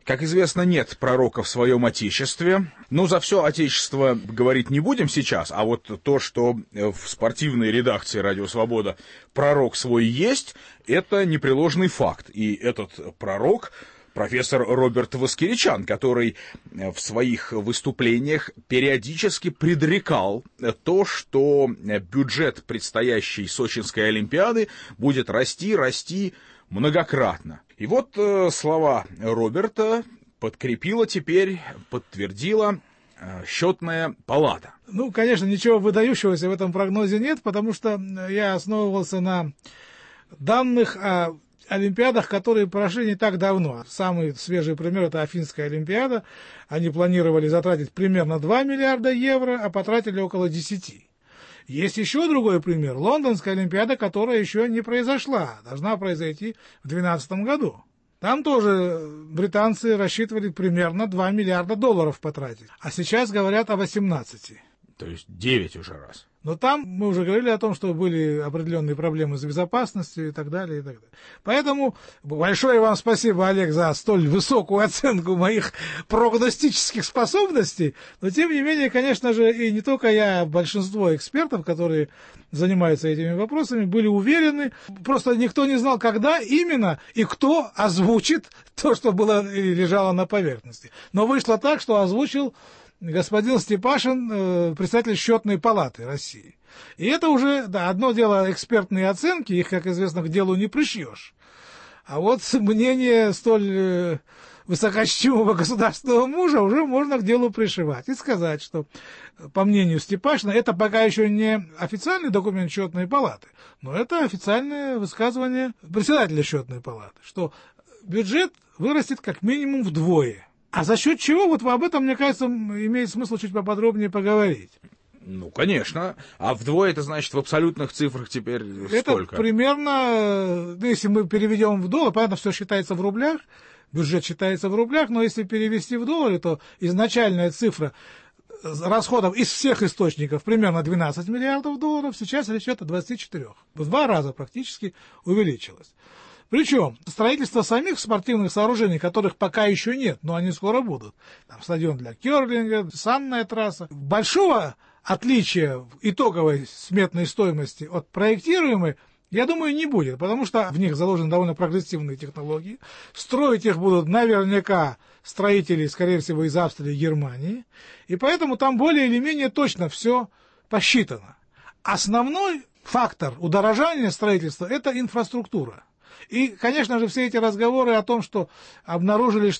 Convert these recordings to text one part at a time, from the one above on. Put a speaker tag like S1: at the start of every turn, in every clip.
S1: Как известно, нет пророка в своем отечестве. Но за все отечество говорить не будем сейчас, а вот то, что в спортивной редакции «Радио Свобода» пророк свой есть, это непреложный факт. И этот пророк профессор Роберт Воскиричан, который в своих выступлениях периодически предрекал то, что бюджет предстоящей Сочинской Олимпиады будет расти многократно. И вот слова Роберта подтвердила счетная палата.
S2: Ну, конечно, ничего выдающегося в этом прогнозе нет, потому что я основывался на данных о олимпиадах, которые прошли не так давно. Самый свежий пример — это Афинская олимпиада. Они планировали затратить примерно 2 миллиарда евро, а потратили около 10. Есть еще другой пример. Лондонская олимпиада, которая еще не произошла. Должна произойти в 2012 году. Там тоже британцы рассчитывали примерно 2 миллиарда долларов потратить. А сейчас говорят о 18.
S1: То есть 9 уже раз.
S2: Но там мы уже говорили о том, что были определенные проблемы с безопасностью и так далее, и так далее. Поэтому большое вам спасибо, Олег, за столь высокую оценку моих прогностических способностей. Но, тем не менее, конечно же, и не только я, а большинство экспертов, которые занимаются этими вопросами, были уверены. Просто никто не знал, когда именно и кто озвучит то, что было и лежало на поверхности. Но вышло так, что озвучил господин Степашин, председатель Счетной палаты России. И это уже, да, одно дело экспертные оценки, их, как известно, к делу не пришьешь. А вот мнение столь высокочтимого государственного мужа уже можно к делу пришивать. И сказать, что, по мнению Степашина, это пока еще не официальный документ Счетной палаты, но это официальное высказывание председателя Счетной палаты, что бюджет вырастет как минимум вдвое. А за счет чего? Вот об этом, мне кажется, имеет смысл чуть поподробнее поговорить.
S1: Ну, конечно. А вдвое это значит в абсолютных цифрах теперь сколько?
S2: Это примерно, если мы переведем в доллар, понятно, все считается в рублях, бюджет считается в рублях, но если перевести в доллары, то изначальная цифра расходов из всех источников примерно 12 миллиардов долларов, сейчас речь идет о 24. В 2 раза практически увеличилось. Причем строительство самих спортивных сооружений, которых пока еще нет, но они скоро будут. Там стадион для керлинга, санная трасса. Большого отличия в итоговой сметной стоимости от проектируемой, я думаю, не будет, потому что в них заложены довольно прогрессивные технологии. Строить их будут наверняка строители, скорее всего, из Австрии и Германии. И поэтому там более или менее точно все посчитано. Основной фактор удорожания строительства – это инфраструктура. И, конечно же, все эти разговоры о том, что обнаружили,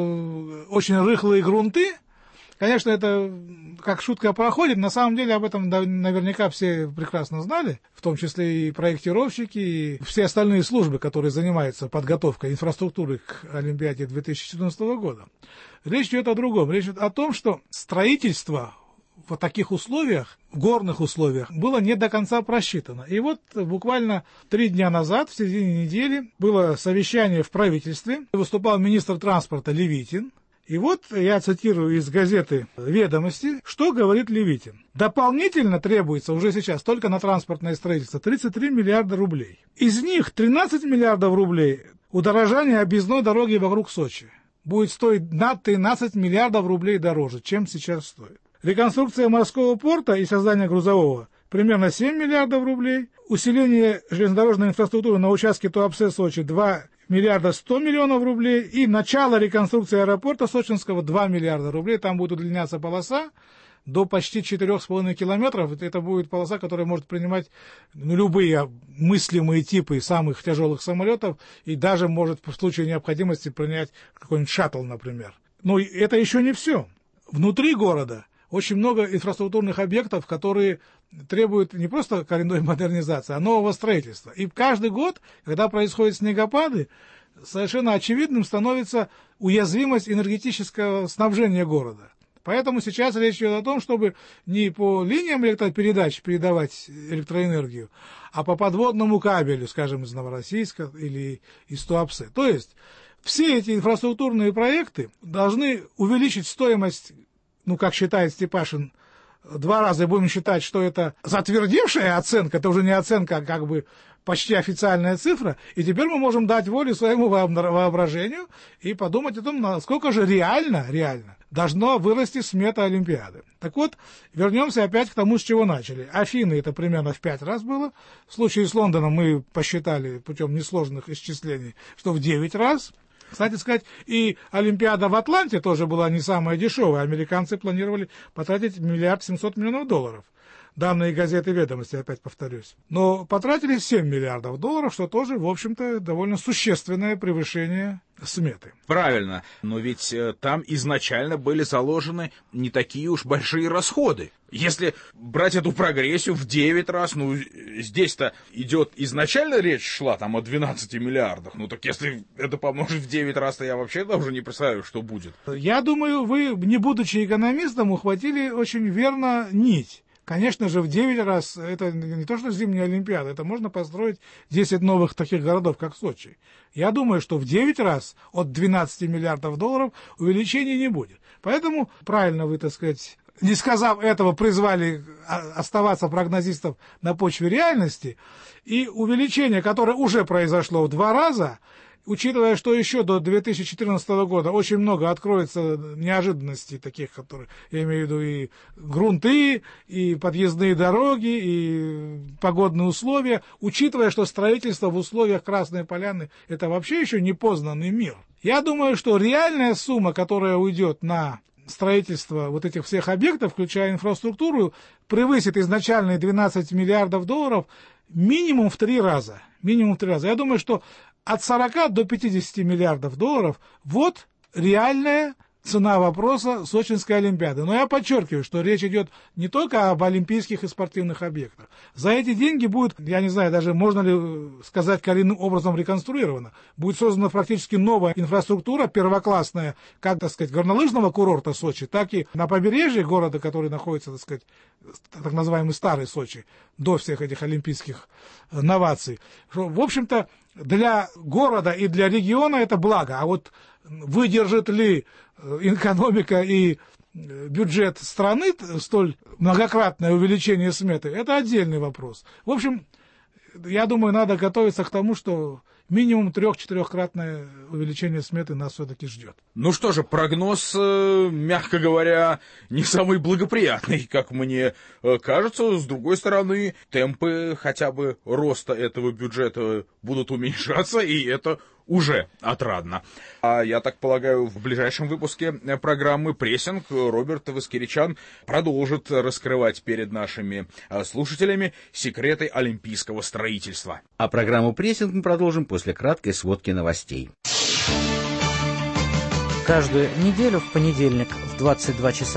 S2: что очень рыхлые грунты, конечно, это как шутка проходит. На самом деле об этом наверняка все прекрасно знали, в том числе и проектировщики, и все остальные службы, которые занимаются подготовкой инфраструктуры к Олимпиаде 2014 года. Речь идет о другом. Речь идет о том, что строительство в таких условиях, в горных условиях, было не до конца просчитано. И вот буквально 3 дня назад, в середине недели, было совещание в правительстве. Выступал министр транспорта Левитин. И вот я цитирую из газеты «Ведомости», что говорит Левитин. Дополнительно требуется уже сейчас только на транспортное строительство 33 миллиарда рублей. Из них 13 миллиардов рублей удорожание объездной дороги вокруг Сочи. Будет стоить на 13 миллиардов рублей дороже, чем сейчас стоит. Реконструкция морского порта и создание грузового примерно 7 миллиардов рублей. Усиление железнодорожной инфраструктуры на участке Туапсе-Сочи 2 миллиарда 100 миллионов рублей. И начало реконструкции аэропорта Сочинского 2 миллиарда рублей. Там будет удлиняться полоса до почти 4,5 километров. Это будет полоса, которая может принимать любые мыслимые типы самых тяжелых самолетов. И даже может в случае необходимости принять какой-нибудь шаттл, например. Но это еще не все. Внутри города очень много инфраструктурных объектов, которые требуют не просто коренной модернизации, а нового строительства. И каждый год, когда происходят снегопады, совершенно очевидным становится уязвимость энергетического снабжения города. Поэтому сейчас речь идет о том, чтобы не по линиям электропередач передавать электроэнергию, а по подводному кабелю, скажем, из Новороссийска или из Туапсе. То есть все эти инфраструктурные проекты должны увеличить стоимость, как считает Степашин, 2 раза, будем считать, что это затвердевшая оценка, это уже не оценка, а как бы почти официальная цифра, и теперь мы можем дать волю своему воображению и подумать о том, насколько же реально должно вырасти смета Олимпиады. Так вот, вернемся опять к тому, с чего начали. Афины это примерно в 5 раз было. В случае с Лондоном мы посчитали путем несложных исчислений, что в 9 раз. Кстати сказать, и Олимпиада в Атланте тоже была не самая дешевая. Американцы планировали потратить 1 700 000 000 долларов. Данные газеты «Ведомости», опять повторюсь. Но потратили 7 миллиардов долларов, что тоже, в общем-то, довольно существенное превышение сметы.
S1: Правильно, но ведь там изначально были заложены не такие уж большие расходы. Если брать эту прогрессию в 9 раз, ну, здесь-то идет изначально речь шла там о 12 миллиардах. Ну, так если это помножить в 9 раз, то я вообще даже не представляю, что будет.
S2: Я думаю, вы, не будучи экономистом, ухватили очень верно нить. Конечно же, в 9 раз, это не то что зимняя Олимпиада, это можно построить 10 новых таких городов, как Сочи. Я думаю, что в 9 раз от 12 миллиардов долларов увеличения не будет. Поэтому, правильно вы, так сказать, не сказав этого, призвали оставаться прогнозистов на почве реальности. И увеличение, которое уже произошло в 2 раза, учитывая, что еще до 2014 года очень много откроется неожиданностей таких, которые, я имею в виду, и грунты, и подъездные дороги, и погодные условия, учитывая, что строительство в условиях Красной Поляны – это вообще еще не познанный мир. Я думаю, что реальная сумма, которая уйдет на строительство вот этих всех объектов, включая инфраструктуру, превысит изначальные 12 миллиардов долларов минимум в 3 раза. Минимум в 3 раза. Я думаю, что от 40 до 50 миллиардов долларов – вот реальная цена вопроса Сочинской Олимпиады. Но я подчеркиваю, что речь идет не только об олимпийских и спортивных объектах. За эти деньги будет, я не знаю, даже можно ли сказать, коренным образом реконструировано. Будет создана практически новая инфраструктура, первоклассная, как, так сказать, горнолыжного курорта Сочи, так и на побережье города, который находится, так сказать, так называемый старый Сочи, до всех этих олимпийских новаций. В общем-то, для города и для региона это благо. А вот выдержит ли экономика и бюджет страны столь многократное увеличение сметы, это отдельный вопрос. В общем, я думаю, надо готовиться к тому, что минимум 3-4-кратное увеличение сметы нас все-таки ждет.
S1: Ну что же, прогноз, мягко говоря, не самый благоприятный, как мне кажется. С другой стороны, темпы хотя бы роста этого бюджета будут уменьшаться, и это уже отрадно. А я так полагаю, в ближайшем выпуске программы «Прессинг» Роберт Воскиричан продолжит раскрывать перед нашими слушателями секреты олимпийского строительства.
S3: А программу «Прессинг» мы продолжим после краткой сводки новостей.
S4: Каждую неделю в понедельник в 22 часа